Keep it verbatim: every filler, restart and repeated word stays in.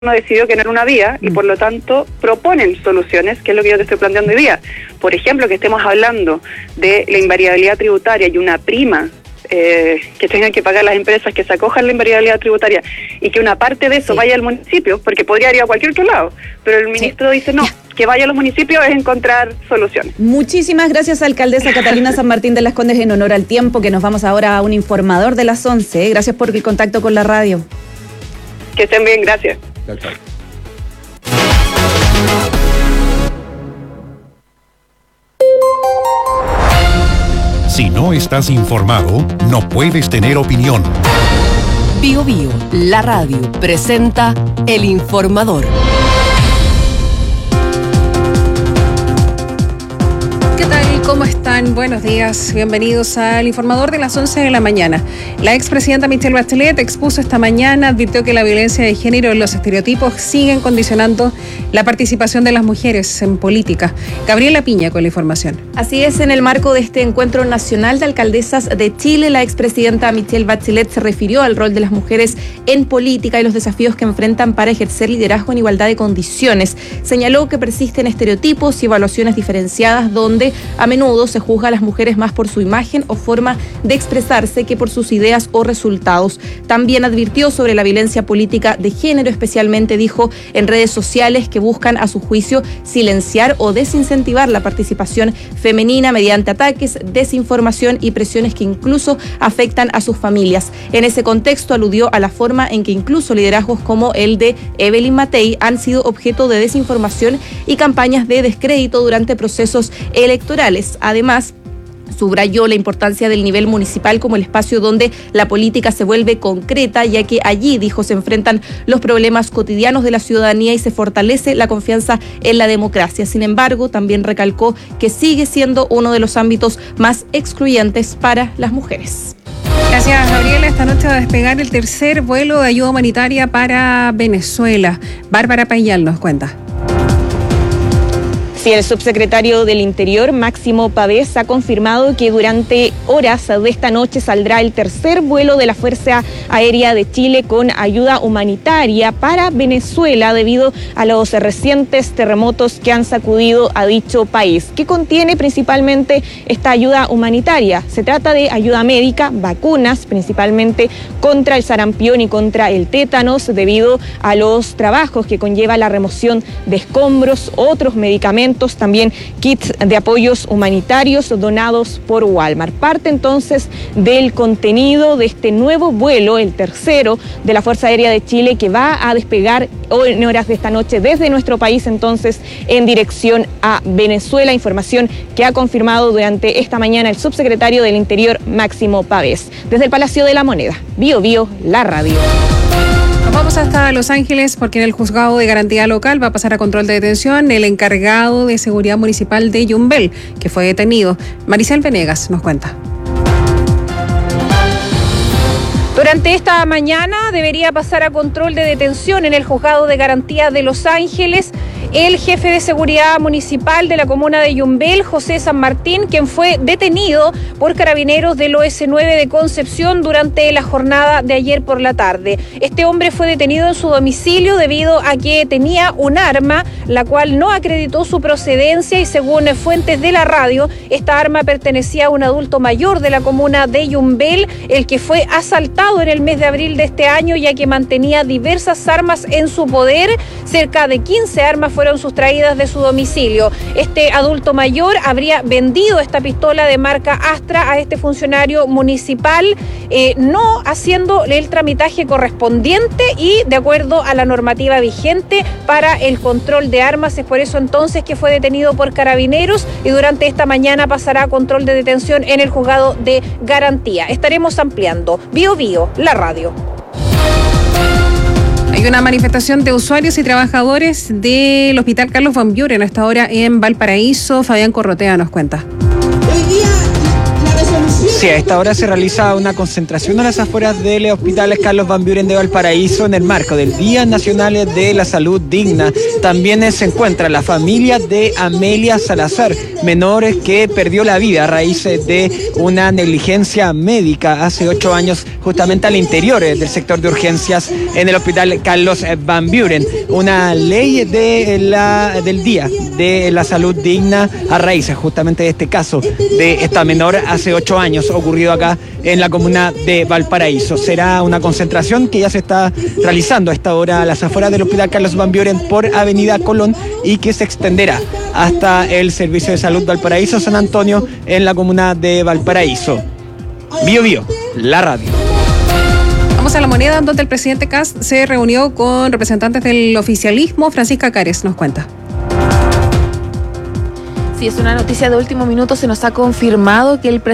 decidió que no era una vía y por lo tanto proponen soluciones, que es lo que yo te estoy planteando hoy día. Por ejemplo, que estemos hablando de la invariabilidad tributaria y una prima eh, que tengan que pagar las empresas que se acojan a la invariabilidad tributaria y que una parte de eso sí. vaya al municipio, porque podría ir a cualquier otro lado, pero el ministro sí. dice no, ya. que vaya a los municipios es encontrar soluciones. Muchísimas gracias, alcaldesa Catalina San Martín de las Condes, en honor al tiempo, que nos vamos ahora a un informador de las once. Gracias por el contacto con la radio. Que estén bien, gracias. Chao, chao. Si no estás informado, no puedes tener opinión. Bio Bio, la radio, presenta El Informador. ¿Qué tal? ¿Cómo están? Buenos días. Bienvenidos al Informador de las once de la mañana. La expresidenta Michelle Bachelet expuso esta mañana, advirtió que la violencia de género y los estereotipos siguen condicionando la participación de las mujeres en política. Gabriela Piña con la información. Así es, en el marco de este Encuentro Nacional de Alcaldesas de Chile, la expresidenta Michelle Bachelet se refirió al rol de las mujeres en política y los desafíos que enfrentan para ejercer liderazgo en igualdad de condiciones. Señaló que persisten estereotipos y evaluaciones diferenciadas donde a menudo se juzga a las mujeres más por su imagen o forma de expresarse que por sus ideas o resultados. También advirtió sobre la violencia política de género, especialmente dijo en redes sociales que buscan a su juicio silenciar o desincentivar la participación femenina mediante ataques, desinformación y presiones que incluso afectan a sus familias. En ese contexto aludió a la forma en que incluso liderazgos como el de Evelyn Matei han sido objeto de desinformación y campañas de descrédito durante procesos electorales. Además, subrayó la importancia del nivel municipal como el espacio donde la política se vuelve concreta, ya que allí, dijo, se enfrentan los problemas cotidianos de la ciudadanía y se fortalece la confianza en la democracia. Sin embargo, también recalcó que sigue siendo uno de los ámbitos más excluyentes para las mujeres. Gracias, Gabriela. Esta noche va a despegar el tercer vuelo de ayuda humanitaria para Venezuela. Bárbara Payal nos cuenta. Sí, el subsecretario del Interior, Máximo Pavés, ha confirmado que durante horas de esta noche saldrá el tercer vuelo de la Fuerza Aérea de Chile con ayuda humanitaria para Venezuela debido a los recientes terremotos que han sacudido a dicho país. ¿Qué contiene principalmente esta ayuda humanitaria? Se trata de ayuda médica, vacunas, principalmente contra el sarampión y contra el tétanos, debido a los trabajos que conlleva la remoción de escombros, otros medicamentos, también kits de apoyos humanitarios donados por Walmart. Parte entonces del contenido de este nuevo vuelo, el tercero de la Fuerza Aérea de Chile, que va a despegar hoy en horas de esta noche desde nuestro país entonces en dirección a Venezuela. Información que ha confirmado durante esta mañana el subsecretario del Interior, Máximo Pavés. Desde el Palacio de la Moneda, Bio Bio, la radio. Nos vamos hasta Los Ángeles porque en el Juzgado de Garantía Local va a pasar a control de detención el encargado de seguridad municipal de Yumbel, que fue detenido. Maricel Venegas nos cuenta. Durante esta mañana debería pasar a control de detención en el Juzgado de Garantía de Los Ángeles el jefe de seguridad municipal de la comuna de Yumbel, José San Martín, quien fue detenido por carabineros del O S nueve de Concepción durante la jornada de ayer por la tarde. Este hombre fue detenido en su domicilio debido a que tenía un arma, la cual no acreditó su procedencia y según fuentes de la radio, esta arma pertenecía a un adulto mayor de la comuna de Yumbel, el que fue asaltado en el mes de abril de este año, ya que mantenía diversas armas en su poder. Cerca de quince armas fueron sustraídas de su domicilio. Este adulto mayor habría vendido esta pistola de marca Astra a este funcionario municipal, eh, no haciendo el tramitaje correspondiente y de acuerdo a la normativa vigente para el control de armas. Es por eso entonces que fue detenido por carabineros y durante esta mañana pasará a control de detención en el Juzgado de Garantía. Estaremos ampliando. Bio Bio, la radio. Hay una manifestación de usuarios y trabajadores del Hospital Carlos Van Buren hasta ahora en Valparaíso. Fabián Corrotea nos cuenta. Hoy día la resolución Sí, a esta hora se realiza una concentración a las afueras del Hospital Carlos Van Buren de Valparaíso en el marco del Día Nacional de la Salud Digna. También se encuentra la familia de Amelia Salazar, menores que perdió la vida a raíz de una negligencia médica hace ocho años justamente al interior del sector de urgencias en el Hospital Carlos Van Buren. Una ley de la, del Día de la Salud Digna a raíz justamente de este caso de esta menor hace ocho años ocurrido acá en la comuna de Valparaíso. Será una concentración que ya se está realizando a esta hora a las afueras del Hospital Carlos Van Buren por Avenida Colón y que se extenderá hasta el Servicio de Salud Valparaíso San Antonio en la comuna de Valparaíso. Bio Bio, la radio. Vamos a La Moneda, donde el presidente Kast se reunió con representantes del oficialismo. Francisca Cares nos cuenta. Sí, es una noticia de último minuto. Se nos ha confirmado que el presidente